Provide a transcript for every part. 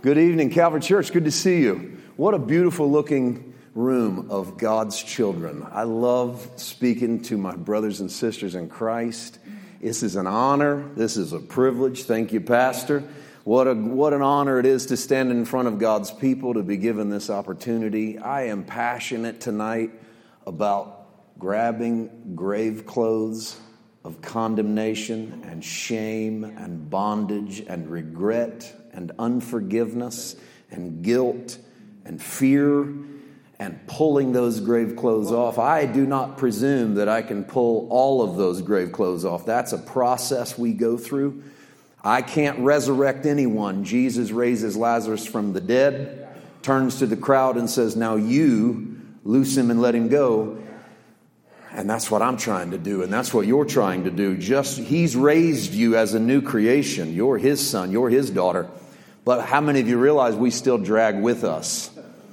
Good evening, Calvary Church. Good to see you. What a beautiful looking room of God's children. I love speaking to my brothers and sisters in Christ. This is an honor. This is a privilege. Thank you, Pastor. What an honor it is to stand in front of God's people, to be given this opportunity. I am passionate tonight about grabbing grave clothes of condemnation and shame and bondage and regret and unforgiveness and guilt and fear and pulling those grave clothes off. I do not presume that I can pull all of those grave clothes off. That's a process we go through. I can't resurrect anyone. Jesus raises Lazarus from the dead, turns to the crowd and says, "Now you loose him and let him go." And that's what I'm trying to do, and that's what you're trying to do. He's raised you as a new creation. You're his son, you're his daughter. But how many of you realize we still drag with us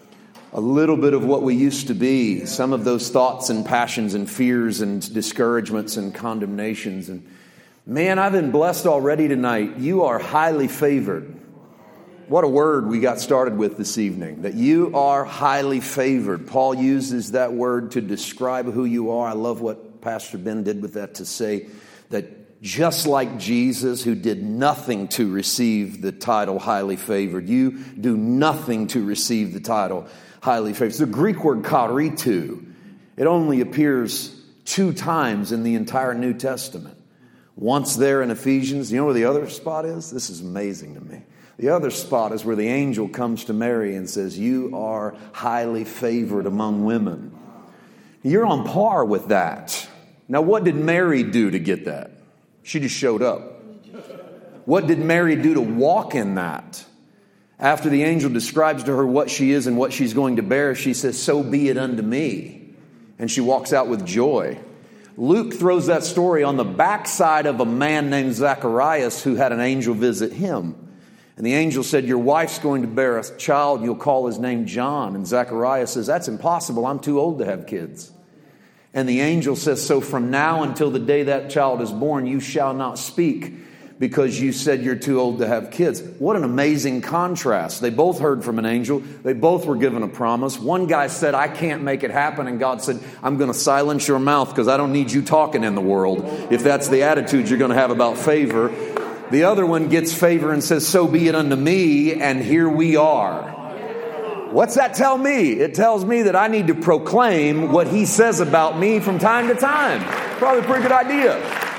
a little bit of what we used to be, some of those thoughts and passions and fears and discouragements and condemnations. And man, I've been blessed already tonight. You are highly favored. What a word we got started with this evening, that you are highly favored. Paul uses that word to describe who you are. I love what Pastor Ben did with that, to say that just like Jesus, who did nothing to receive the title highly favored, you do nothing to receive the title highly favored. It's the Greek word charitou. It only appears 2 times in the entire New Testament. Once there in Ephesians. You know where the other spot is? This is amazing to me. The other spot is where the angel comes to Mary and says, "You are highly favored among women." You're on par with that. Now, what did Mary do to get that? She just showed up. What did Mary do to walk in that? After the angel describes to her what she is and what she's going to bear, she says, "So be it unto me." And she walks out with joy. Luke throws that story on the backside of a man named Zacharias who had an angel visit him. And the angel said, "Your wife's going to bear a child, and you'll call his name John." And Zacharias says, "That's impossible. I'm too old to have kids." And the angel says, "So from now until the day that child is born, you shall not speak, because you said you're too old to have kids." What an amazing contrast. They both heard from an angel. They both were given a promise. One guy said, "I can't make it happen." And God said, "I'm going to silence your mouth because I don't need you talking in the world if that's the attitude you're going to have about favor." The other one gets favor and says, "So be it unto me," and here we are. What's that tell me? It tells me that I need to proclaim what he says about me from time to time. Probably a pretty good idea.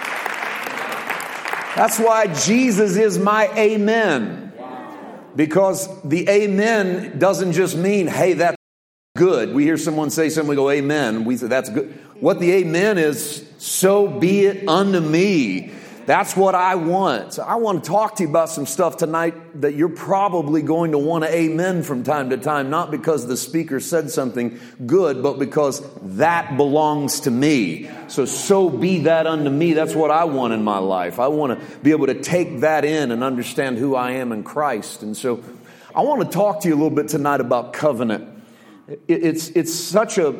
That's why Jesus is my amen. Because the amen doesn't just mean, "Hey, that's good." We hear someone say something, we go, "Amen." We say, "That's good." What the amen is, "So be it unto me." That's what I want. So I want to talk to you about some stuff tonight that you're probably going to want to amen from time to time, not because the speaker said something good, but because that belongs to me. So be that unto me. That's what I want in my life. I want to be able to take that in and understand who I am in Christ. And so I want to talk to you a little bit tonight about covenant. It's such a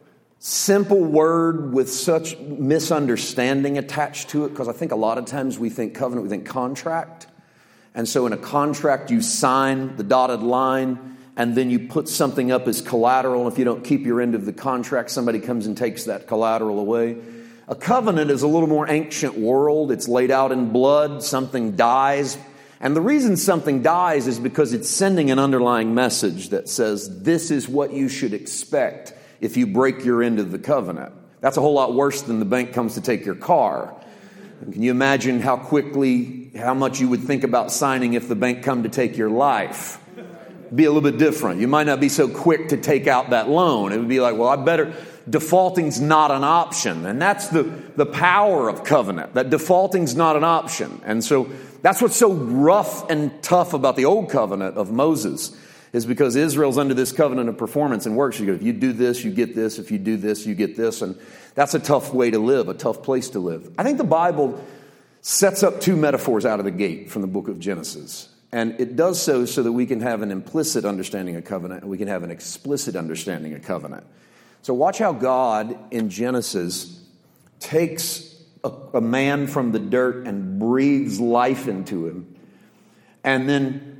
simple word with such misunderstanding attached to it, because I think a lot of times we think covenant, we think contract. And so in a contract, you sign the dotted line and then you put something up as collateral. If you don't keep your end of the contract, somebody comes and takes that collateral away. A covenant is a little more ancient world. It's laid out in blood. Something dies. And the reason something dies is because it's sending an underlying message that says, this is what you should expect if you break your end of the covenant. That's a whole lot worse than the bank comes to take your car. Can you imagine how much you would think about signing if the bank come to take your life? Be a little bit different. You might not be so quick to take out that loan. It would be like, well, defaulting's not an option. And that's the power of covenant, that defaulting's not an option. And so that's what's so rough and tough about the old covenant of Moses, is because Israel's under this covenant of performance and works. You go, if you do this, you get this. If you do this, you get this. And that's a tough way to live, a tough place to live. I think the Bible sets up 2 metaphors out of the gate from the book of Genesis. And it does so that we can have an implicit understanding of covenant and we can have an explicit understanding of covenant. So watch how God in Genesis takes a man from the dirt and breathes life into him, and then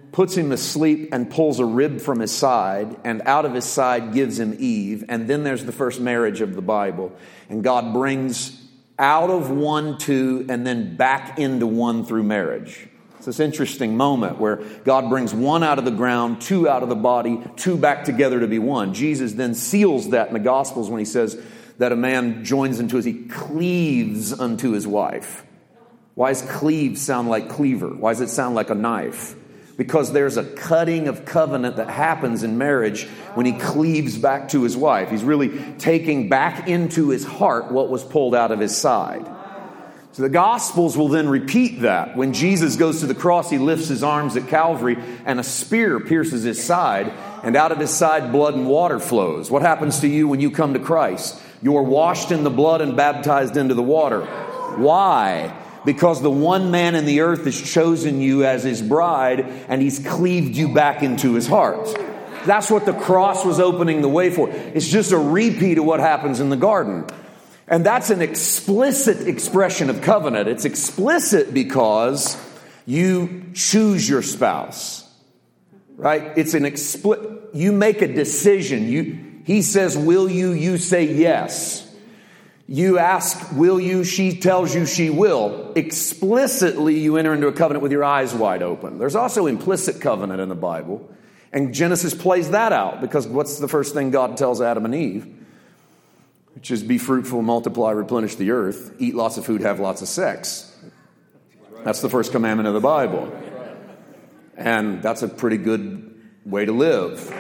puts him asleep and pulls a rib from his side, and out of his side gives him Eve. And then there's the first marriage of the Bible. And God brings out of one two and then back into one through marriage. It's this interesting moment where God brings one out of the ground, two out of the body, two back together to be one. Jesus then seals that in the Gospels when he says that a man joins into he cleaves unto his wife. Why does cleave sound like cleaver? Why does it sound like a knife? Because there's a cutting of covenant that happens in marriage when he cleaves back to his wife. He's really taking back into his heart what was pulled out of his side. So the Gospels will then repeat that. When Jesus goes to the cross, he lifts his arms at Calvary and a spear pierces his side, and out of his side blood and water flows. What happens to you when you come to Christ? You're washed in the blood and baptized into the water. Why? Because the one man in the earth has chosen you as his bride, and he's cleaved you back into his heart. That's what the cross was opening the way for. It's just a repeat of what happens in the garden. And that's an explicit expression of covenant. It's explicit because you choose your spouse. Right? It's an you make a decision. He says, will you? You say yes. You ask, will you? She tells you she will. Explicitly, you enter into a covenant with your eyes wide open. There's also implicit covenant in the Bible. And Genesis plays that out, because what's the first thing God tells Adam and Eve? Which is, be fruitful, multiply, replenish the earth, eat lots of food, have lots of sex. That's the first commandment of the Bible. And that's a pretty good way to live.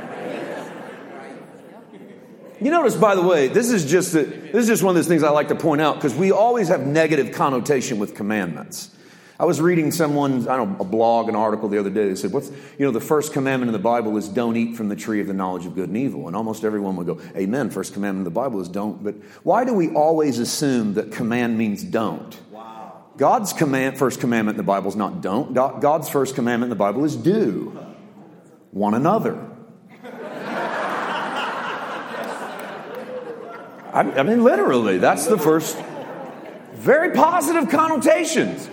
You notice, by the way, this is just one of those things I like to point out, because we always have negative connotation with commandments. I was reading a blog, an article the other day. They said, the first commandment in the Bible is don't eat from the tree of the knowledge of good and evil. And almost everyone would go, amen, first commandment in the Bible is don't. But why do we always assume that command means don't? Wow. God's first commandment in the Bible is not don't. God's first commandment in the Bible is do. One another. I mean, literally, that's the first. Very positive connotations.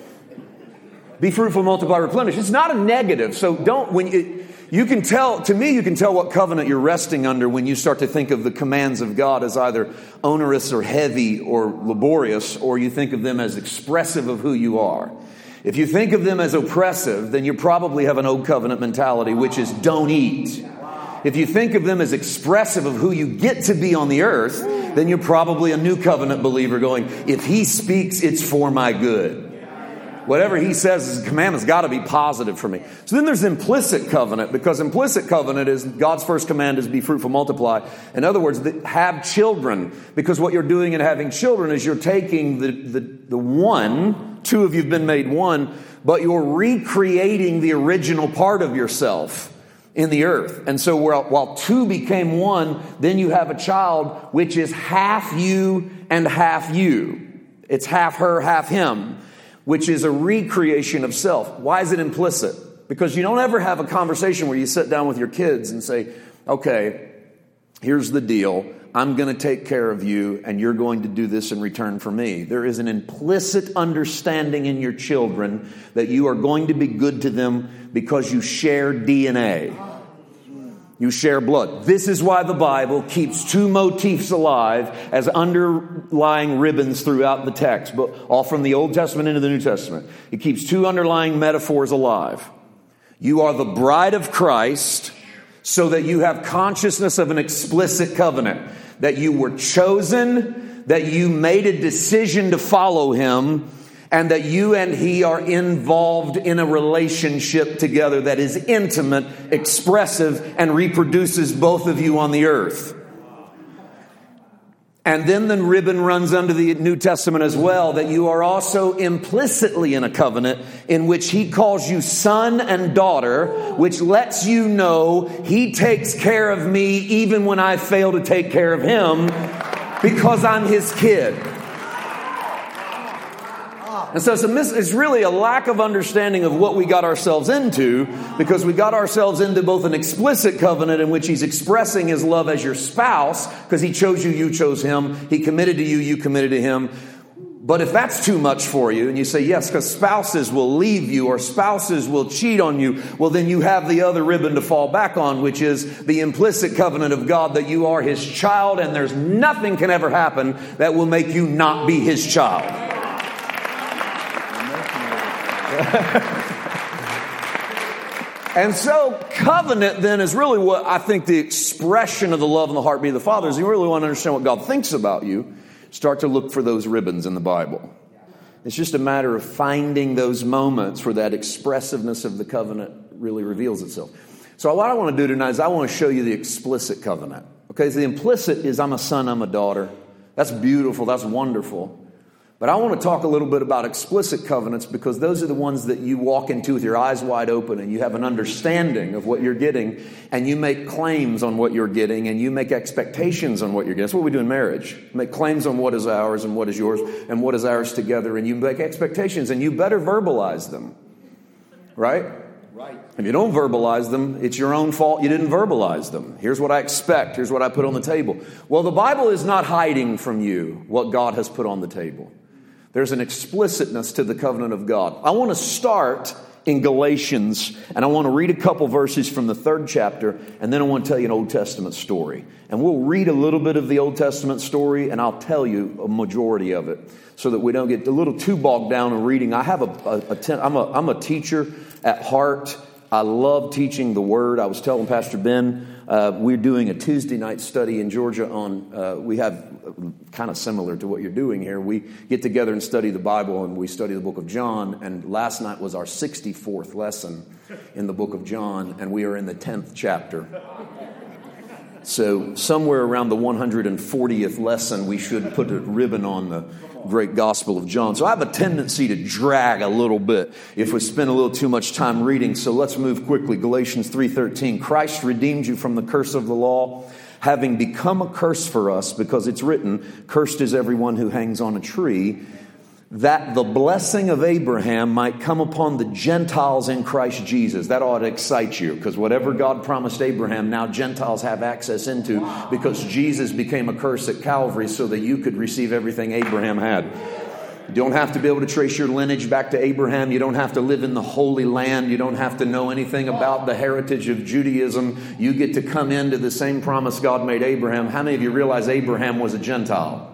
Be fruitful, multiply, replenish. It's not a negative. So you can tell what covenant you're resting under when you start to think of the commands of God as either onerous or heavy or laborious, or you think of them as expressive of who you are. If you think of them as oppressive, then you probably have an old covenant mentality, which is don't eat. If you think of them as expressive of who you get to be on the earth, then you're probably a new covenant believer going, if he speaks, it's for my good. Whatever he says as a commandment's got to be positive for me. So then there's implicit covenant, because implicit covenant is God's first command is be fruitful, multiply. In other words, have children, because what you're doing in having children is you're taking the one, two of you've been made one, but you're recreating the original part of yourself in the earth. And so while two became one, then you have a child which is half you and half you. It's half her, half him, which is a recreation of self. Why is it implicit? Because you don't ever have a conversation where you sit down with your kids and say, okay, here's the deal. I'm going to take care of you, and you're going to do this in return for me. There is an implicit understanding in your children that you are going to be good to them because you share DNA. You share blood. This is why the Bible keeps two motifs alive as underlying ribbons throughout the text, but all from the Old Testament into the New Testament. It keeps two underlying metaphors alive. You are the bride of Christ, so that you have consciousness of an explicit covenant, that you were chosen, that you made a decision to follow him, and that you and he are involved in a relationship together that is intimate, expressive, and reproduces both of you on the earth. And then the ribbon runs under the New Testament as well, that you are also implicitly in a covenant in which he calls you son and daughter, which lets you know he takes care of me even when I fail to take care of him, because I'm his kid. And so it's really a lack of understanding of what we got ourselves into, because we got ourselves into both an explicit covenant in which he's expressing his love as your spouse, because he chose you, you chose him. He committed to you, you committed to him. But if that's too much for you, and you say, yes, because spouses will leave you or spouses will cheat on you, well, then you have the other ribbon to fall back on, which is the implicit covenant of God that you are His child, and there's nothing can ever happen that will make you not be His child. And so covenant then is really what I think the expression of the love and the heartbeat of the Father is. You really want to understand what God thinks about you, start to look for those ribbons in the Bible. It's just a matter of finding those moments where that expressiveness of the covenant really reveals itself. So what I want to do tonight is I want to show you the explicit covenant. Okay, so the implicit is I'm a son, I'm a daughter. That's beautiful, that's wonderful. But I want to talk a little bit about explicit covenants because those are the ones that you walk into with your eyes wide open and you have an understanding of what you're getting and you make claims on what you're getting and you make expectations on what you're getting. That's what we do in marriage. Make claims on what is ours and what is yours and what is ours together, and you make expectations and you better verbalize them. Right? Right. If you don't verbalize them, it's your own fault you didn't verbalize them. Here's what I expect. Here's what I put on the table. Well, the Bible is not hiding from you what God has put on the table. There's an explicitness to the covenant of God. I want to start in Galatians, and I want to read a couple verses from the 3rd chapter, and then I want to tell you an Old Testament story. And we'll read a little bit of the Old Testament story, and I'll tell you a majority of it, so that we don't get a little too bogged down in reading. I have I'm a teacher at heart. I love teaching the Word. I was telling Pastor Ben, we're doing a Tuesday night study in Georgia on, we have kind of similar to what you're doing here. We get together and study the Bible, and we study the book of John. And last night was our 64th lesson in the book of John, and we are in the 10th chapter. So somewhere around the 140th lesson, we should put a ribbon on the great Gospel of John. So I have a tendency to drag a little bit if we spend a little too much time reading. So let's move quickly. Galatians 3:13. Christ redeemed you from the curse of the law, having become a curse for us, because it's written, cursed is everyone who hangs on a tree, that the blessing of Abraham might come upon the Gentiles in Christ Jesus. That ought to excite you, because whatever God promised Abraham, now Gentiles have access into, because Jesus became a curse at Calvary so that you could receive everything Abraham had. You don't have to be able to trace your lineage back to Abraham. You don't have to live in the Holy Land. You don't have to know anything about the heritage of Judaism. You get to come into the same promise God made Abraham. How many of you realize Abraham was a Gentile?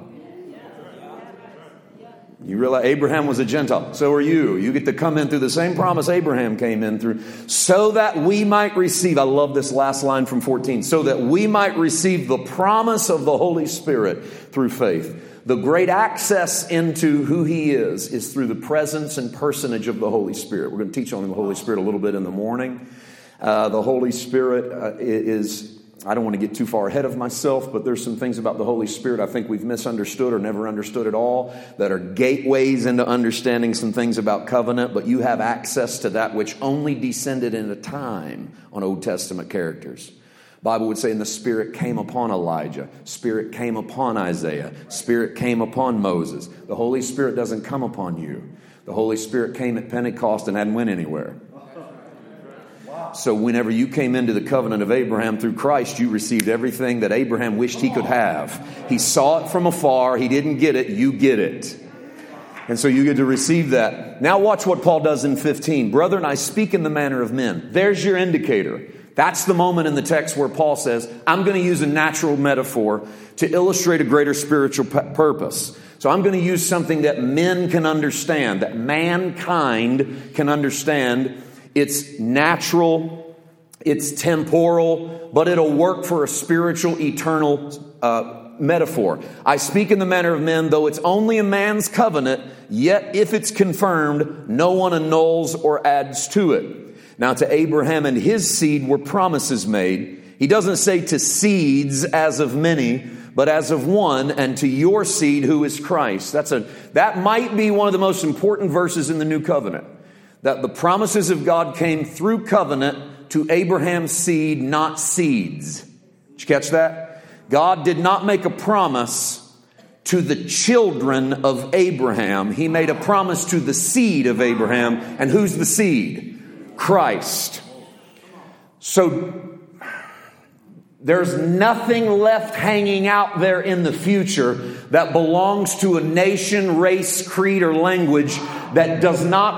You realize Abraham was a Gentile. So are you. You get to come in through the same promise Abraham came in through, so that we might receive, I love this last line from 14, so that we might receive the promise of the Holy Spirit through faith. The great access into who He is through the presence and personage of the Holy Spirit. We're going to teach on the Holy Spirit a little bit in the morning. The Holy Spirit is... I don't want to get too far ahead of myself, but there's some things about the Holy Spirit I think we've misunderstood or never understood at all that are gateways into understanding some things about covenant, but you have access to that which only descended in a time on Old Testament characters. The Bible would say, and the Spirit came upon Elijah, Spirit came upon Isaiah, Spirit came upon Moses. The Holy Spirit doesn't come upon you. The Holy Spirit came at Pentecost and hadn't went anywhere. So whenever you came into the covenant of Abraham through Christ, you received everything that Abraham wished he could have. He saw it from afar. He didn't get it. You get it. And so you get to receive that. Now watch what Paul does in 15. Brethren, I speak in the manner of men. There's your indicator. That's the moment in the text where Paul says, I'm going to use a natural metaphor to illustrate a greater spiritual purpose. So I'm going to use something that men can understand, that mankind can understand. It's natural, it's temporal, but it'll work for a spiritual, eternal metaphor. I speak in the manner of men, though it's only a man's covenant, yet if it's confirmed, no one annuls or adds to it. Now to Abraham and his seed were promises made. He doesn't say to seeds as of many, but as of one, and to your seed who is Christ. That might be one of the most important verses in the New Covenant. That the promises of God came through covenant to Abraham's seed, not seeds. Did you catch that? God did not make a promise to the children of Abraham. He made a promise to the seed of Abraham. And who's the seed? Christ. So There's nothing left hanging out there in the future that belongs to a nation, race, creed, or language that has not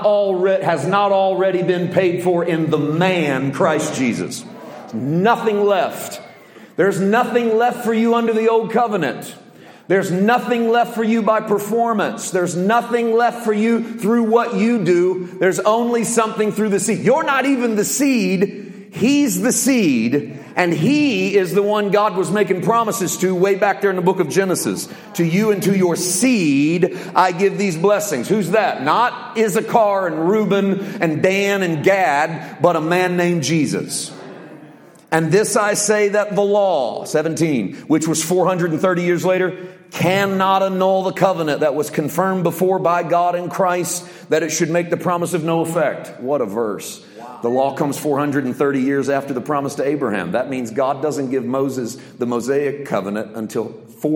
already been paid for in the man, Christ Jesus. Nothing left. There's nothing left for you under the old covenant. There's nothing left for you by performance. There's nothing left for you through what you do. There's only something through the seed. You're not even the seed. He's the seed, and He is the one God was making promises to way back there in the book of Genesis. To you and to your seed, I give these blessings. Who's that? Not Issachar and Reuben and Dan and Gad, but a man named Jesus. And this I say that the law, 17, which was 430 years later, cannot annul the covenant that was confirmed before by God in Christ, that it should make the promise of no effect. What a verse. The law comes 430 years after the promise to Abraham. That means God doesn't give Moses the Mosaic covenant until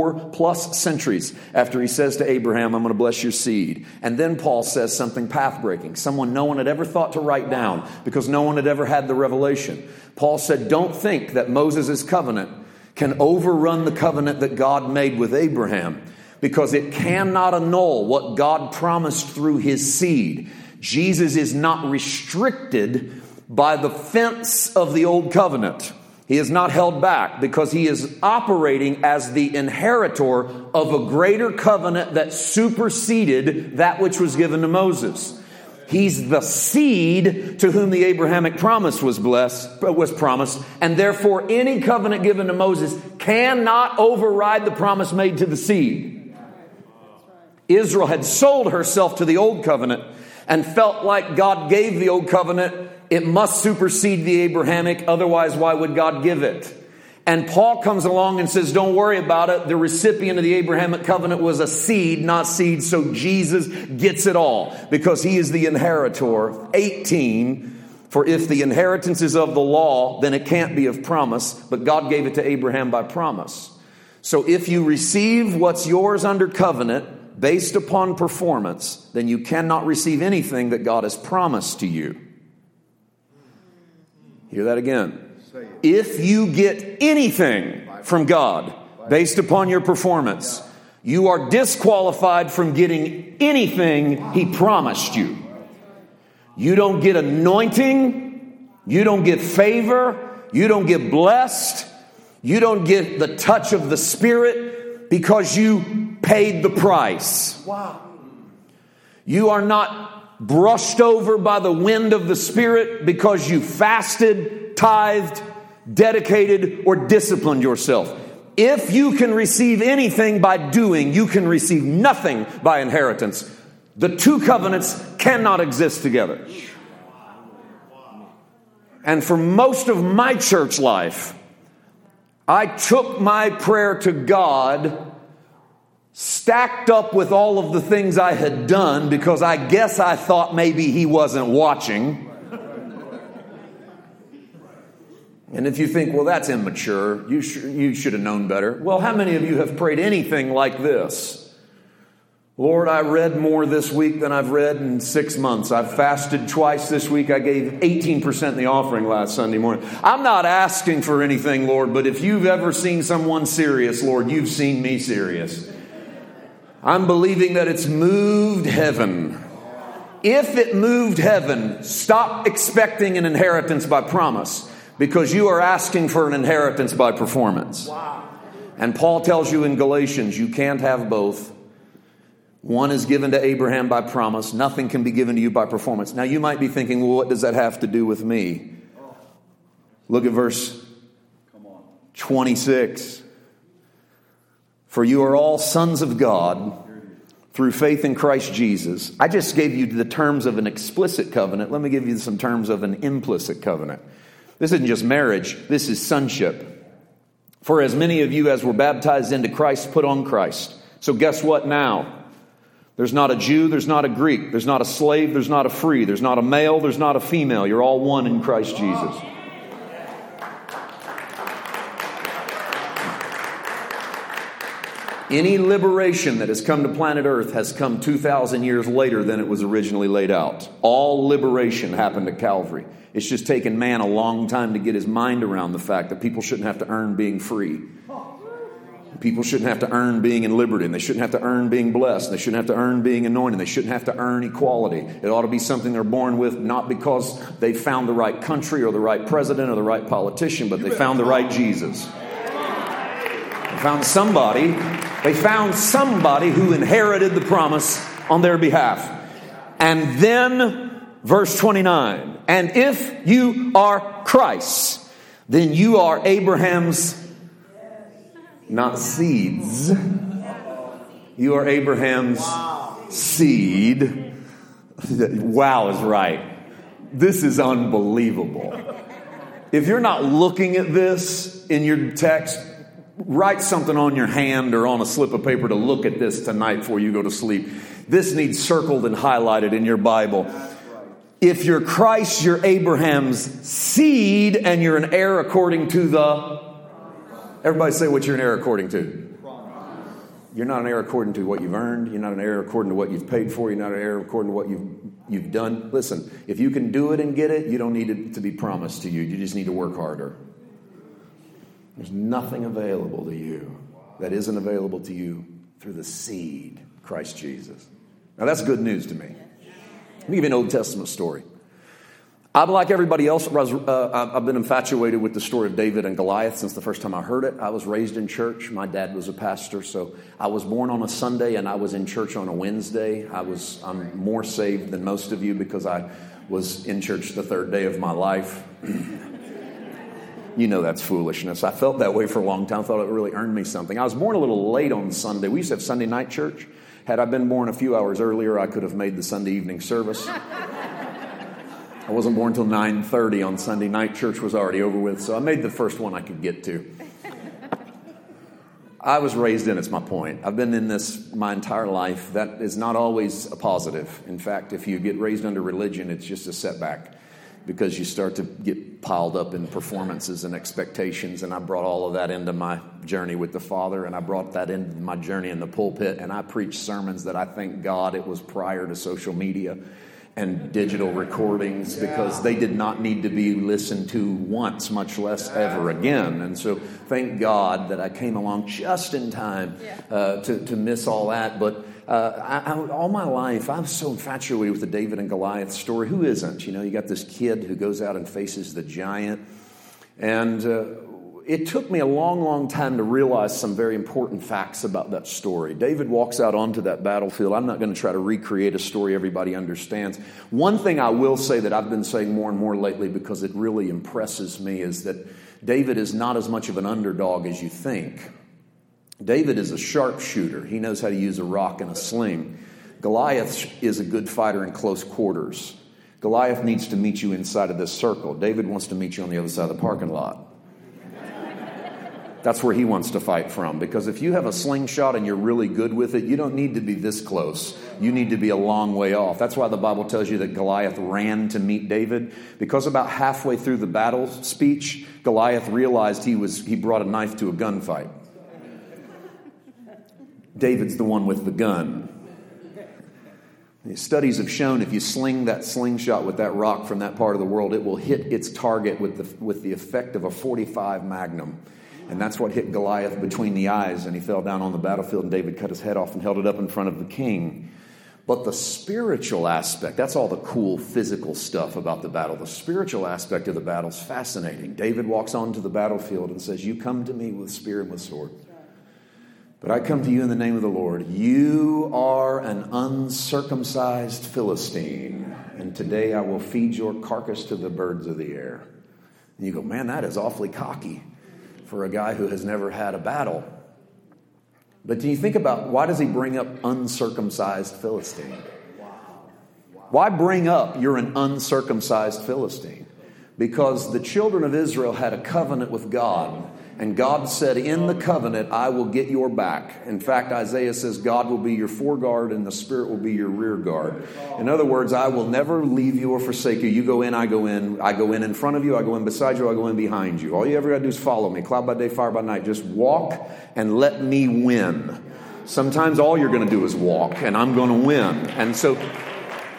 4+ centuries after he says to Abraham, I'm going to bless your seed. And then Paul says something path-breaking, someone no one had ever thought to write down because no one had ever had the revelation. Paul said, don't think that Moses' covenant can overrun the covenant that God made with Abraham, because it cannot annul what God promised through his seed. Jesus is not restricted by the fence of the old covenant. He is not held back because he is operating as the inheritor of a greater covenant that superseded that which was given to Moses. He's the seed to whom the Abrahamic promise was promised, and therefore any covenant given to Moses cannot override the promise made to the seed. Israel had sold herself to the old covenant and felt like God gave the old covenant, it must supersede the Abrahamic, otherwise why would God give it? And Paul comes along and says, don't worry about it. The recipient of the Abrahamic covenant was a seed, not seed, so Jesus gets it all because he is the inheritor. 18, for if the inheritance is of the law, then it can't be of promise, but God gave it to Abraham by promise. So if you receive what's yours under covenant, based upon performance, then you cannot receive anything that God has promised to you. Hear that again. If you get anything from God based upon your performance, you are disqualified from getting anything He promised you. You don't get anointing. You don't get favor. You don't get blessed. You don't get the touch of the Spirit because you paid the price. Wow. You are not brushed over by the wind of the Spirit because you fasted, tithed, dedicated, or disciplined yourself. If you can receive anything by doing, you can receive nothing by inheritance. The two covenants cannot exist together. And for most of my church life, I took my prayer to God stacked up with all of the things I had done because I guess I thought maybe He wasn't watching. And if you think, well, that's immature, you should have known better. Well, how many of you have prayed anything like this? Lord, I read more this week than I've read in 6 months. I've fasted twice this week. I gave 18% in the offering last Sunday morning. I'm not asking for anything, Lord, but if you've ever seen someone serious, Lord, you've seen me serious. I'm believing that it's moved heaven. If it moved heaven, stop expecting an inheritance by promise, because you are asking for an inheritance by performance. Wow. And Paul tells you in Galatians, you can't have both. One is given to Abraham by promise. Nothing can be given to you by performance. Now you might be thinking, well, what does that have to do with me? Look at verse 26. For you are all sons of God through faith in Christ Jesus. I just gave you the terms of an explicit covenant. Let me give you some terms of an implicit covenant. This isn't just marriage. This is sonship. For as many of you as were baptized into Christ, put on Christ. So guess what now? There's not a Jew, there's not a Greek, there's not a slave, there's not a free, there's not a male, there's not a female. You're all one in Christ Jesus. Any liberation that has come to planet Earth has come 2,000 years later than it was originally laid out. All liberation happened at Calvary. It's just taken man a long time to get his mind around the fact that people shouldn't have to earn being free. People shouldn't have to earn being in liberty, and they shouldn't have to earn being blessed. They shouldn't have to earn being anointed. They shouldn't have to earn equality. It ought to be something they're born with, not because they found the right country or the right president or the right politician, but they found the right Jesus. They found somebody who inherited the promise on their behalf. And then, verse 29, and if you are Christ's, then you are Abraham's, not seeds. You are Abraham's seed. Wow is right. This is unbelievable. If you're not looking at this in your text, write something on your hand or on a slip of paper to look at this tonight before you go to sleep. This needs circled and highlighted in your Bible. If you're Christ, you're Abraham's seed, and you're an heir according to the... Everybody say what you're an heir according to. You're not an heir according to what you've earned. You're not an heir according to what you've paid for. You're not an heir according to what you've done. Listen, if you can do it and get it, you don't need it to be promised to you. You just need to work harder. There's nothing available to you that isn't available to you through the seed, Christ Jesus. Now that's good news to me. Let me give you an Old Testament story. I'm like everybody else. I've been infatuated with the story of David and Goliath since the first time I heard it. I was raised in church. My dad was a pastor, so I was born on a Sunday and I was in church on a Wednesday. I'm more saved than most of you because I was in church the third day of my life. You know that's foolishness. I felt that way for a long time. I thought it really earned me something. I was born a little late on Sunday. We used to have Sunday night church. Had I been born a few hours earlier, I could have made the Sunday evening service. I wasn't born until 9:30 on Sunday night. Church was already over with, so I made the first one I could get to. I was raised in, it's my point. I've been in this my entire life. That is not always a positive. In fact, if you get raised under religion, it's just a setback because you start to get piled up in performances and expectations, and I brought all of that into my journey with the Father, and I brought that into my journey in the pulpit, and I preached sermons that I thank God it was prior to social media and digital recordings because they did not need to be listened to once, much less ever again. And so thank God that I came along just in time to miss all that. But all my life, I'm so infatuated with the David and Goliath story. Who isn't? You know, you got this kid who goes out and faces the giant. And it took me a long, long time to realize some very important facts about that story. David walks out onto that battlefield. I'm not going to try to recreate a story everybody understands. One thing I will say that I've been saying more and more lately because it really impresses me is that David is not as much of an underdog as you think. David is a sharpshooter. He knows how to use a rock and a sling. Goliath is a good fighter in close quarters. Goliath needs to meet you inside of this circle. David wants to meet you on the other side of the parking lot. That's where he wants to fight from. Because if you have a slingshot and you're really good with it, you don't need to be this close. You need to be a long way off. That's why the Bible tells you that Goliath ran to meet David. Because about halfway through the battle speech, Goliath realized he brought a knife to a gunfight. David's the one with the gun. The studies have shown if you sling that slingshot with that rock from that part of the world, it will hit its target with the effect of a .45 Magnum. And that's what hit Goliath between the eyes, and he fell down on the battlefield, and David cut his head off and held it up in front of the king. But the spiritual aspect, that's all the cool physical stuff about the battle. The spiritual aspect of the battle is fascinating. David walks onto the battlefield and says, "You come to me with spear and with sword, but I come to you in the name of the Lord. You are an uncircumcised Philistine, and today I will feed your carcass to the birds of the air." And you go, man, that is awfully cocky for a guy who has never had a battle. But do you think about why does he bring up uncircumcised Philistine? Why bring up you're an uncircumcised Philistine? Because the children of Israel had a covenant with God. And God said, in the covenant, I will get your back. In fact, Isaiah says God will be your foreguard and the Spirit will be your rear guard. In other words, I will never leave you or forsake you. You go in, I go in. I go in front of you, I go in beside you, I go in behind you. All you ever got to do is follow me. Cloud by day, fire by night. Just walk and let me win. Sometimes all you're going to do is walk and I'm going to win. And so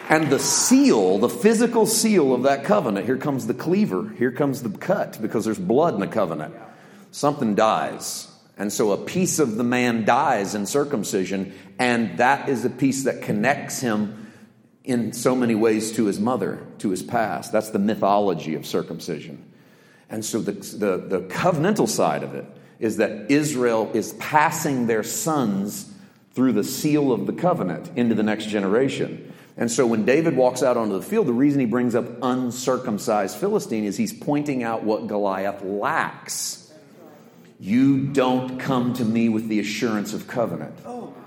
And the seal, the physical seal of that covenant, here comes the cleaver, here comes the cut, because there's blood in the covenant. Something dies. And so a piece of the man dies in circumcision, and that is a piece that connects him in so many ways to his mother, to his past. That's the mythology of circumcision. And so the covenantal side of it is that Israel is passing their sons through the seal of the covenant into the next generation. And so when David walks out onto the field, the reason he brings up uncircumcised Philistine is he's pointing out what Goliath lacks. You don't come to me with the assurance of covenant.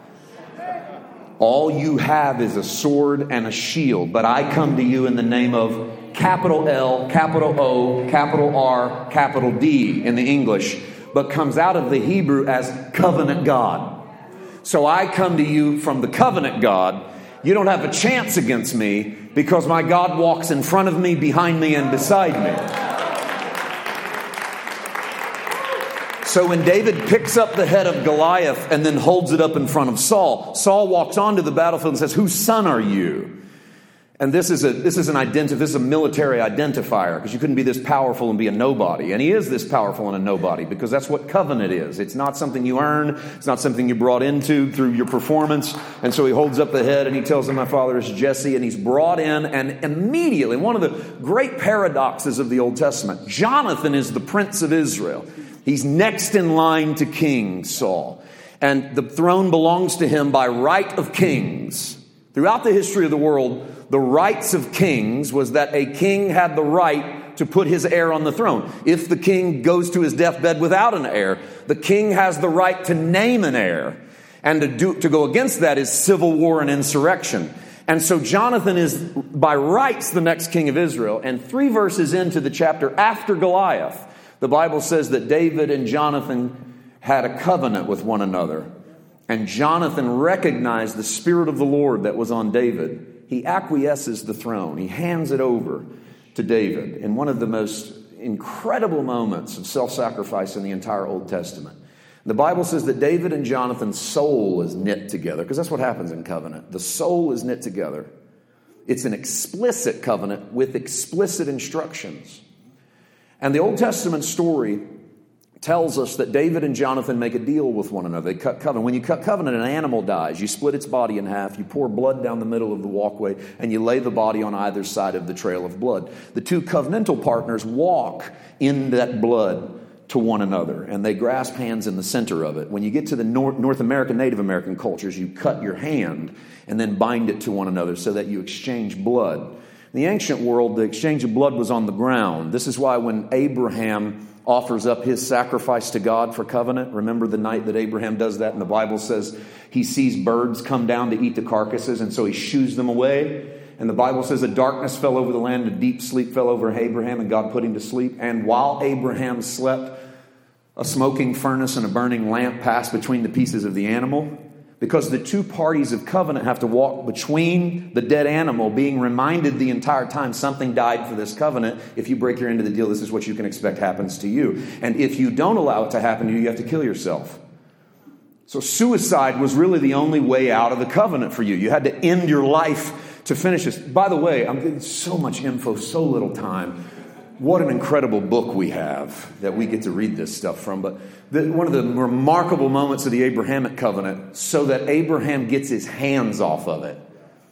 All you have is a sword and a shield, but I come to you in the name of capital L, capital O, capital R, capital D in the English, but comes out of the Hebrew as covenant God. So I come to you from the covenant God. You don't have a chance against me because my God walks in front of me, behind me, and beside me. So when David picks up the head of Goliath and then holds it up in front of Saul, Saul walks onto the battlefield and says, "Whose son are you?" And this is a military identifier, because you couldn't be this powerful and be a nobody. And he is this powerful and a nobody, because that's what covenant is. It's not something you earn. It's not something you brought into through your performance. And so he holds up the head and he tells him, "My father is Jesse," and he's brought in. And immediately, one of the great paradoxes of the Old Testament, Jonathan is the prince of Israel. He's next in line to King Saul. And the throne belongs to him by right of kings. Throughout the history of the world, the rights of kings was that a king had the right to put his heir on the throne. If the king goes to his deathbed without an heir, the king has the right to name an heir. And to go against that is civil war and insurrection. And so Jonathan is by rights the next king of Israel. And 3 verses into the chapter after Goliath, the Bible says that David and Jonathan had a covenant with one another. And Jonathan recognized the Spirit of the Lord that was on David. He acquiesces the throne. He hands it over to David in one of the most incredible moments of self-sacrifice in the entire Old Testament. The Bible says that David and Jonathan's soul is knit together, because that's what happens in covenant. The soul is knit together. It's an explicit covenant with explicit instructions. And the Old Testament story tells us that David and Jonathan make a deal with one another. They cut covenant. When you cut covenant, an animal dies. You split its body in half. You pour blood down the middle of the walkway, and you lay the body on either side of the trail of blood. The two covenantal partners walk in that blood to one another, and they grasp hands in the center of it. When you get to the North American, Native American cultures, you cut your hand and then bind it to one another so that you exchange blood. In the ancient world, the exchange of blood was on the ground. This is why when Abraham offers up his sacrifice to God for covenant. Remember the night that Abraham does that, and the Bible says he sees birds come down to eat the carcasses, and so he shoos them away. And the Bible says a darkness fell over the land, a deep sleep fell over Abraham, and God put him to sleep. And while Abraham slept, a smoking furnace and a burning lamp passed between the pieces of the animal. Because the two parties of covenant have to walk between the dead animal, being reminded the entire time something died for this covenant. If you break your end of the deal, this is what you can expect happens to you. And if you don't allow it to happen to you, you have to kill yourself. So suicide was really the only way out of the covenant for you. You had to end your life to finish this. By the way, I'm getting so much info, so little time. What an incredible book we have that we get to read this stuff from. But one of the remarkable moments of the Abrahamic covenant, so that Abraham gets his hands off of it.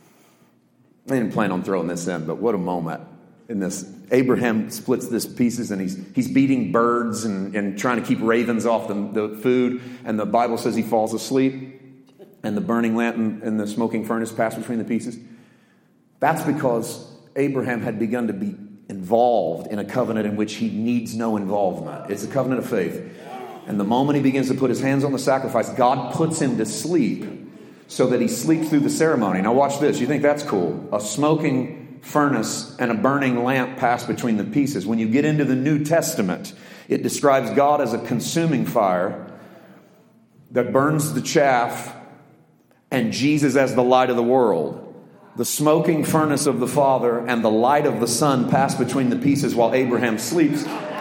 I didn't plan on throwing this in, but what a moment in this. Abraham splits this pieces, and he's beating birds and trying to keep ravens off the food. And the Bible says he falls asleep, and the burning lamp and the smoking furnace pass between the pieces. That's because Abraham had begun to be involved in a covenant in which he needs no involvement. It's a covenant of faith. And the moment he begins to put his hands on the sacrifice, God puts him to sleep so that he sleeps through the ceremony. Now watch this. You think that's cool? A smoking furnace and a burning lamp pass between the pieces. When you get into the New Testament, it describes God as a consuming fire that burns the chaff, and Jesus as the light of the world. The smoking furnace of the Father and the light of the Son pass between the pieces while Abraham sleeps.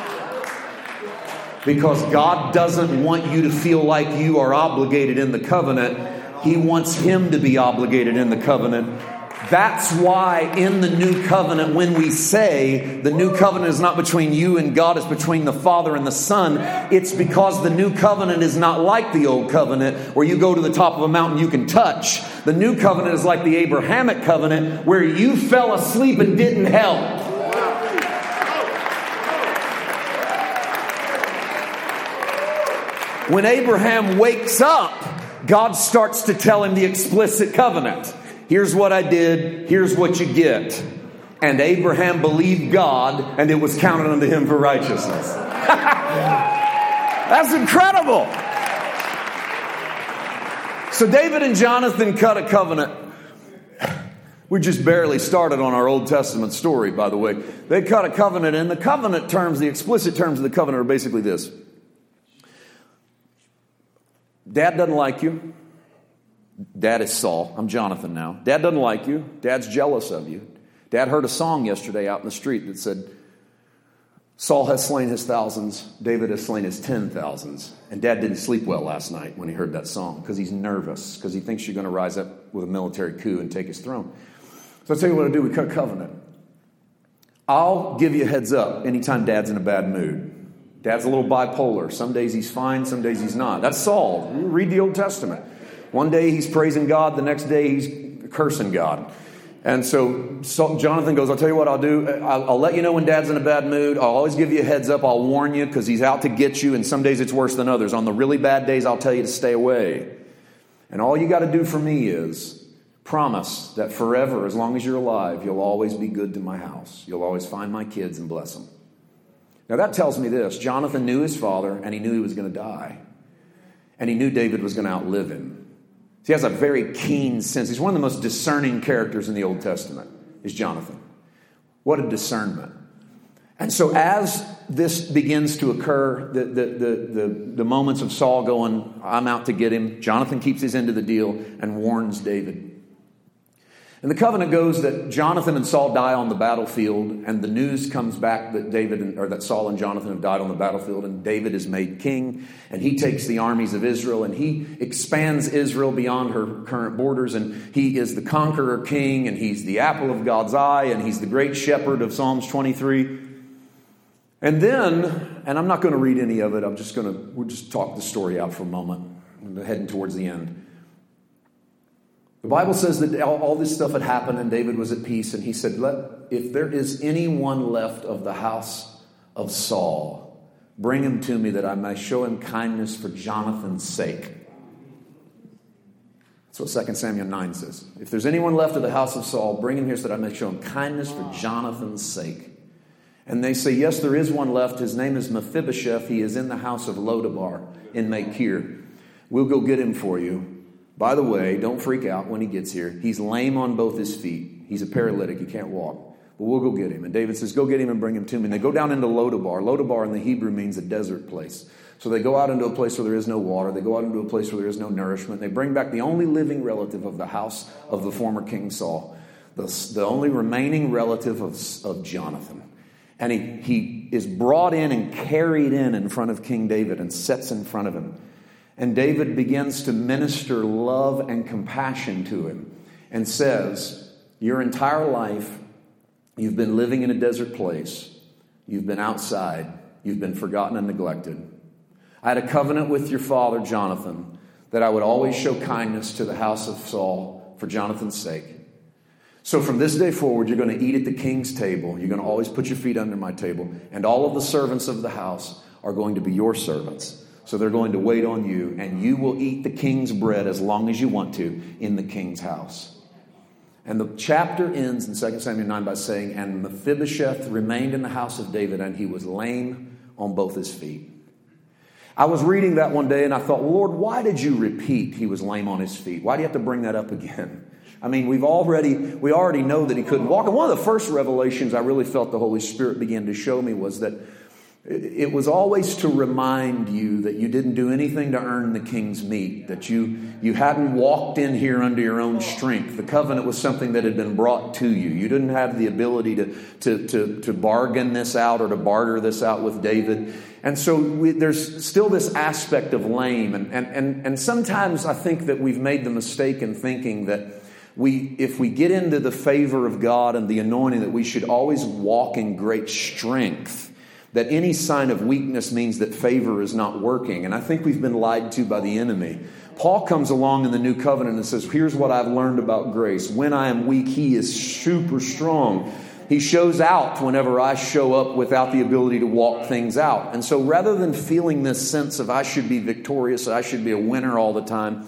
Because God doesn't want you to feel like you are obligated in the covenant. He wants him to be obligated in the covenant. That's why in the new covenant, when we say the new covenant is not between you and God, it's between the Father and the Son, it's because the new covenant is not like the old covenant where you go to the top of a mountain you can touch. The new covenant is like the Abrahamic covenant where you fell asleep and didn't help. When Abraham wakes up, God starts to tell him the explicit covenant. Here's what I did. Here's what you get. And Abraham believed God, and it was counted unto him for righteousness. That's incredible. So David and Jonathan cut a covenant. We just barely started on our Old Testament story, by the way. They cut a covenant, and the covenant terms, the explicit terms of the covenant are basically this. Dad doesn't like you. Dad is Saul. I'm Jonathan now. Dad doesn't like you. Dad's jealous of you. Dad heard a song yesterday out in the street that said, Saul has slain his thousands, David has slain his 10,000s. And Dad didn't sleep well last night when he heard that song because he's nervous, because he thinks you're going to rise up with a military coup and take his throne. So I'll tell you what I do. We cut covenant. I'll give you a heads up anytime Dad's in a bad mood. Dad's a little bipolar. Some days he's fine, some days he's not. That's Saul. You read the Old Testament. One day he's praising God, the next day he's cursing God. And so Jonathan goes, I'll tell you what I'll do. I'll let you know when Dad's in a bad mood. I'll always give you a heads up. I'll warn you because he's out to get you. And some days it's worse than others. On the really bad days, I'll tell you to stay away. And all you got to do for me is promise that forever, as long as you're alive, you'll always be good to my house. You'll always find my kids and bless them. Now that tells me this. Jonathan knew his father and he knew he was going to die. And he knew David was going to outlive him. He has a very keen sense. He's one of the most discerning characters in the Old Testament, is Jonathan. What a discernment. And so as this begins to occur, the moments of Saul going, I'm out to get him, Jonathan keeps his end of the deal and warns David. And the covenant goes that Jonathan and Saul die on the battlefield, and the news comes back that that Saul and Jonathan have died on the battlefield, and David is made king, and he takes the armies of Israel, and he expands Israel beyond her current borders, and he is the conqueror king, and he's the apple of God's eye, and he's the great shepherd of Psalms 23. And then, and I'm not going to read any of it, we'll just talk the story out for a moment, heading towards the end. The Bible says that all this stuff had happened and David was at peace. And he said, if there is anyone left of the house of Saul, bring him to me that I may show him kindness for Jonathan's sake. That's what 2 Samuel 9 says. If there's anyone left of the house of Saul, bring him here so that I may show him kindness for Jonathan's sake. And they say, yes, there is one left. His name is Mephibosheth. He is in the house of Lodabar in Machir. We'll go get him for you. By the way, don't freak out when he gets here. He's lame on both his feet. He's a paralytic. He can't walk. But we'll go get him. And David says, go get him and bring him to me. And they go down into Lodabar. Lodabar in the Hebrew means a desert place. So they go out into a place where there is no water. They go out into a place where there is no nourishment. They bring back the only living relative of the house of the former King Saul. The only remaining relative of Jonathan. And he is brought in and carried in front of King David and sits in front of him. And David begins to minister love and compassion to him and says, your entire life, you've been living in a desert place. You've been outside. You've been forgotten and neglected. I had a covenant with your father, Jonathan, that I would always show kindness to the house of Saul for Jonathan's sake. So from this day forward, you're going to eat at the king's table. You're going to always put your feet under my table. And all of the servants of the house are going to be your servants. So they're going to wait on you, and you will eat the king's bread as long as you want to in the king's house. And the chapter ends in 2 Samuel 9 by saying, and Mephibosheth remained in the house of David, and he was lame on both his feet. I was reading that one day, and I thought, Lord, why did you repeat he was lame on his feet? Why do you have to bring that up again? I mean, we already know that he couldn't walk. And one of the first revelations I really felt the Holy Spirit began to show me was that it was always to remind you that you didn't do anything to earn the king's meat, that you hadn't walked in here under your own strength. The covenant was something that had been brought to you. You didn't have the ability to bargain this out or to barter this out with David. And so there's still this aspect of lame. And sometimes I think that we've made the mistake in thinking that if we get into the favor of God and the anointing, that we should always walk in great strength. That any sign of weakness means that favor is not working. And I think we've been lied to by the enemy. Paul comes along in the New Covenant and says, here's what I've learned about grace. When I am weak, he is super strong. He shows out whenever I show up without the ability to walk things out. And so rather than feeling this sense of I should be victorious, I should be a winner all the time,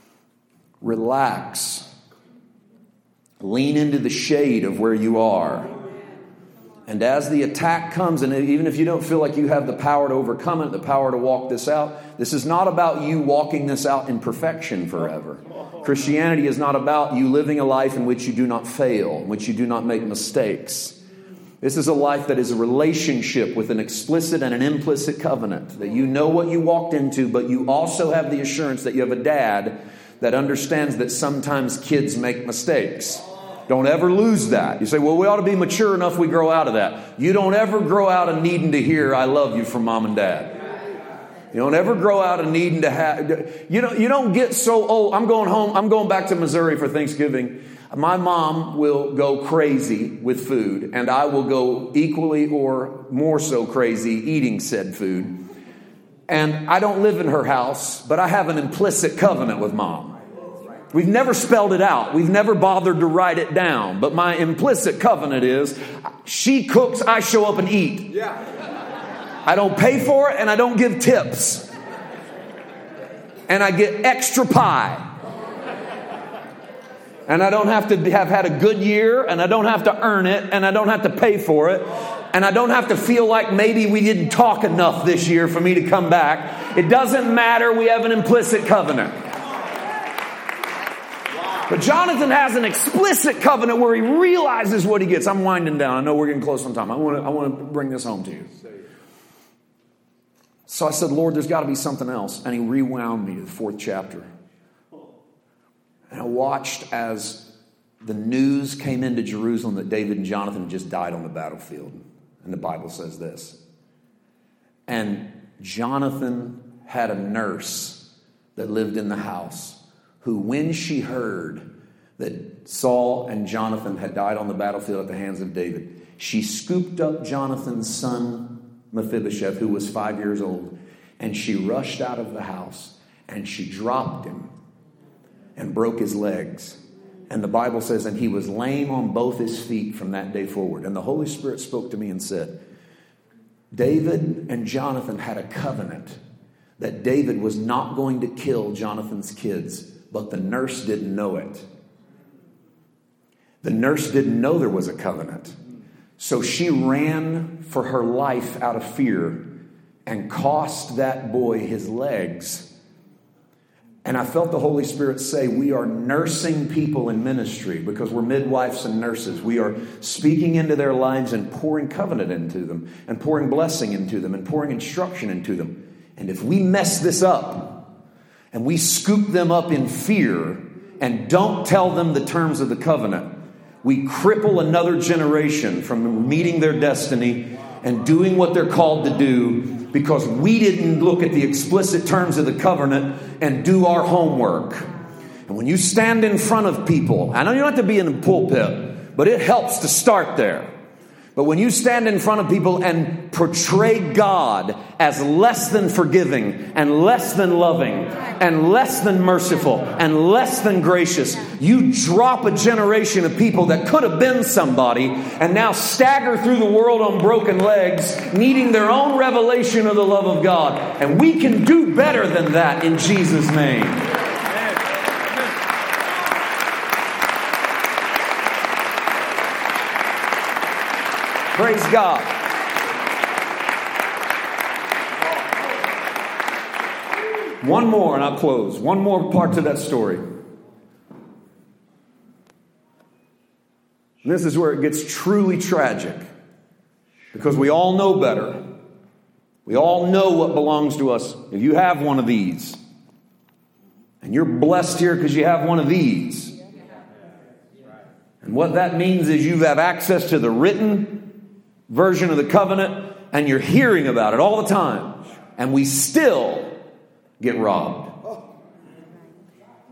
relax. Lean into the shade of where you are. And as the attack comes, and even if you don't feel like you have the power to overcome it, the power to walk this out, this is not about you walking this out in perfection forever. Christianity is not about you living a life in which you do not fail, in which you do not make mistakes. This is a life that is a relationship with an explicit and an implicit covenant. That you know what you walked into, but you also have the assurance that you have a dad that understands that sometimes kids make mistakes. Don't ever lose that. You say, well, we ought to be mature enough we grow out of that. You don't ever grow out of needing to hear, I love you from mom and dad. You don't ever grow out of needing to have, you don't get so old. I'm going home. I'm going back to Missouri for Thanksgiving. My mom will go crazy with food, and I will go equally or more so crazy eating said food. And I don't live in her house, but I have an implicit covenant with Mom. We've never spelled it out. We've never bothered to write it down. But my implicit covenant is, she cooks, I show up and eat. I don't pay for it, and I don't give tips. And I get extra pie. And I don't have to have had a good year, and I don't have to earn it, and I don't have to pay for it. And I don't have to feel like maybe we didn't talk enough this year for me to come back. It doesn't matter. We have an implicit covenant. But Jonathan has an explicit covenant where he realizes what he gets. I'm winding down. I know we're getting close on time. I want to bring this home to you. So I said, Lord, there's got to be something else. And he rewound me to the 4th chapter. And I watched as the news came into Jerusalem that David and Jonathan had just died on the battlefield. And the Bible says this. And Jonathan had a nurse that lived in the house, who, when she heard that Saul and Jonathan had died on the battlefield at the hands of David, she scooped up Jonathan's son Mephibosheth, who was 5 years old, and she rushed out of the house, and she dropped him and broke his legs. And the Bible says, and he was lame on both his feet from that day forward. And the Holy Spirit spoke to me and said, David and Jonathan had a covenant that David was not going to kill Jonathan's kids, but the nurse didn't know it. The nurse didn't know there was a covenant. So she ran for her life out of fear and cost that boy his legs. And I felt the Holy Spirit say, we are nursing people in ministry because we're midwives and nurses. We are speaking into their lives and pouring covenant into them and pouring blessing into them and pouring instruction into them. And if we mess this up and we scoop them up in fear and don't tell them the terms of the covenant, we cripple another generation from meeting their destiny and doing what they're called to do because we didn't look at the explicit terms of the covenant and do our homework. And when you stand in front of people, I know you don't have to be in the pulpit, but it helps to start there. But when you stand in front of people and portray God as less than forgiving and less than loving and less than merciful and less than gracious, you drop a generation of people that could have been somebody and now stagger through the world on broken legs, needing their own revelation of the love of God. And we can do better than that in Jesus' name. Praise God. One more and I'll close. One more part to that story. And this is where it gets truly tragic. Because we all know better. We all know what belongs to us. If you have one of these, and you're blessed here because you have one of these. And what that means is you have access to the written version of the covenant, and you're hearing about it all the time, and we still get robbed.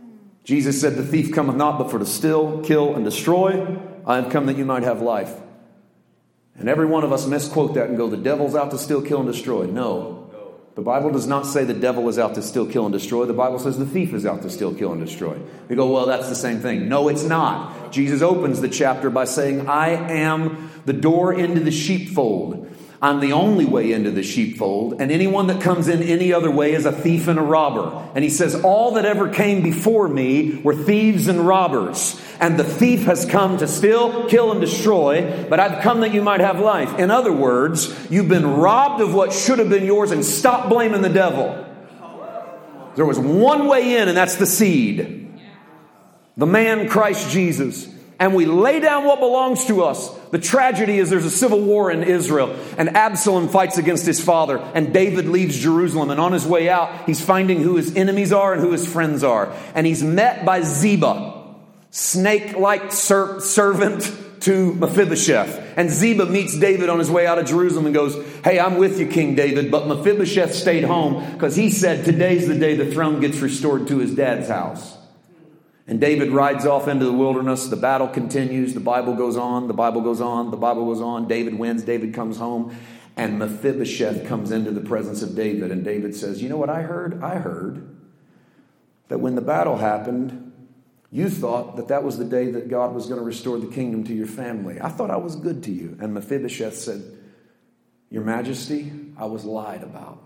Jesus said, the thief cometh not but for to steal, kill, and destroy. I have come that you might have life. And every one of us misquote that and go, the devil's out to steal, kill, and destroy. No. The Bible does not say the devil is out to steal, kill, and destroy. The Bible says the thief is out to steal, kill, and destroy. We go, well, that's the same thing. No, it's not. Jesus opens the chapter by saying, I am the door into the sheepfold. I'm the only way into the sheepfold, and anyone that comes in any other way is a thief and a robber. And he says, all that ever came before me were thieves and robbers. And the thief has come to steal, kill, and destroy, but I've come that you might have life. In other words, you've been robbed of what should have been yours, and stop blaming the devil. There was one way in, and that's the seed. The man Christ Jesus. And we lay down what belongs to us. The tragedy is there's a civil war in Israel, and Absalom fights against his father, and David leaves Jerusalem, and on his way out, he's finding who his enemies are and who his friends are. And he's met by Ziba, snake-like servant to Mephibosheth. And Ziba meets David on his way out of Jerusalem and goes, hey, I'm with you, King David, but Mephibosheth stayed home because he said today's the day the throne gets restored to his dad's house. And David rides off into the wilderness. The battle continues. The Bible goes on. The Bible goes on. The Bible goes on. David wins. David comes home. And Mephibosheth comes into the presence of David. And David says, you know what I heard? I heard that when the battle happened, you thought that that was the day that God was going to restore the kingdom to your family. I thought I was good to you. And Mephibosheth said, Your Majesty, I was lied about.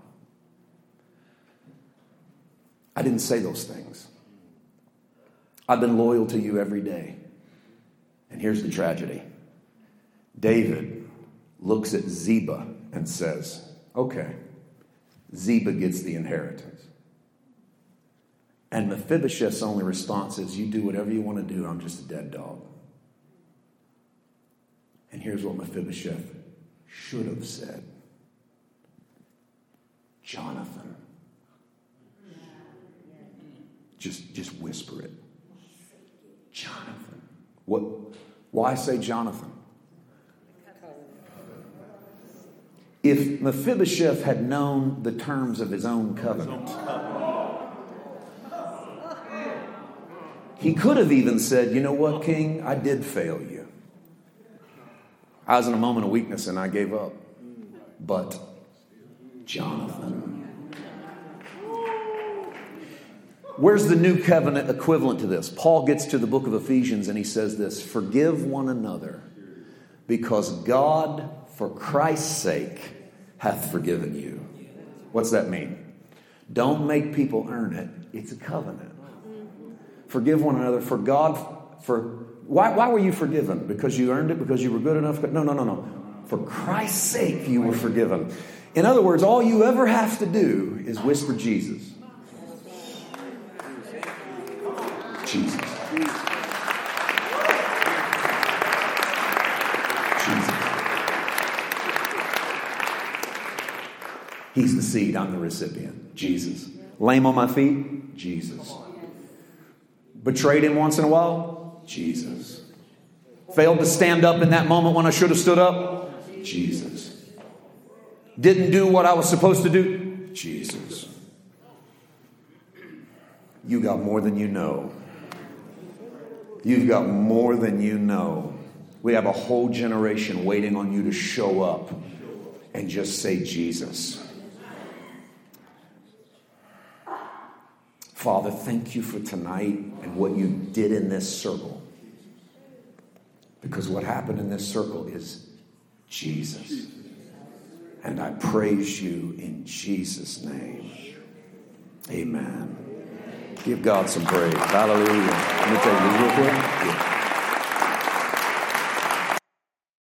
I didn't say those things. I've been loyal to you every day. And here's the tragedy. David looks at Ziba and says, okay, Ziba gets the inheritance. And Mephibosheth's only response is, you do whatever you want to do, I'm just a dead dog. And here's what Mephibosheth should have said. Jonathan. Just whisper it. Jonathan. What? Why say Jonathan? If Mephibosheth had known the terms of his own covenant, he could have even said, you know what, King? I did fail you. I was in a moment of weakness and I gave up. But Jonathan. Where's the new covenant equivalent to this? Paul gets to the book of Ephesians and he says this, forgive one another because God, for Christ's sake, hath forgiven you. What's that mean? Don't make people earn it. It's a covenant. Forgive one another for God. Why were you forgiven? Because you earned it? Because you were good enough? No. For Christ's sake, you were forgiven. In other words, all you ever have to do is whisper Jesus. Jesus. He's the seed, I'm the recipient. Jesus. Lame on my feet? Jesus. Betrayed him once in a while? Jesus. Failed to stand up in that moment when I should have stood up? Jesus. Didn't do what I was supposed to do? Jesus. You got more than you know. You've got more than you know. We have a whole generation waiting on you to show up and just say Jesus. Father, thank you for tonight and what you did in this circle. Because what happened in this circle is Jesus. And I praise you in Jesus' name. Amen. Give God some praise. Hallelujah. Let me tell you real quick. Yeah.